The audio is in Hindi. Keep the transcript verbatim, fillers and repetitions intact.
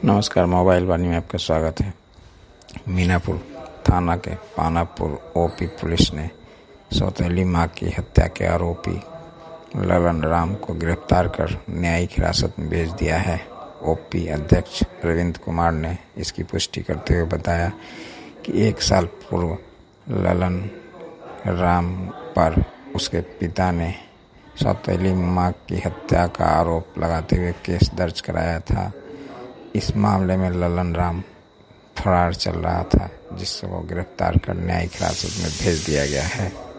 नमस्कार, मोबाइल वाणी में आपका स्वागत है। मीनापुर थाना के पानापुर ओपी पुलिस ने सौतेली मां की हत्या के आरोपी ललन राम को गिरफ्तार कर न्यायिक हिरासत में भेज दिया है। ओपी अध्यक्ष रविंद्र कुमार ने इसकी पुष्टि करते हुए बताया कि एक साल पूर्व ललन राम पर उसके पिता ने सौतेली मां की हत्या का आरोप लगाते हुए केस दर्ज कराया था। इस मामले में ललन राम फरार चल रहा था, जिससे वो गिरफ्तार कर न्यायिक हिरासत में भेज दिया गया है।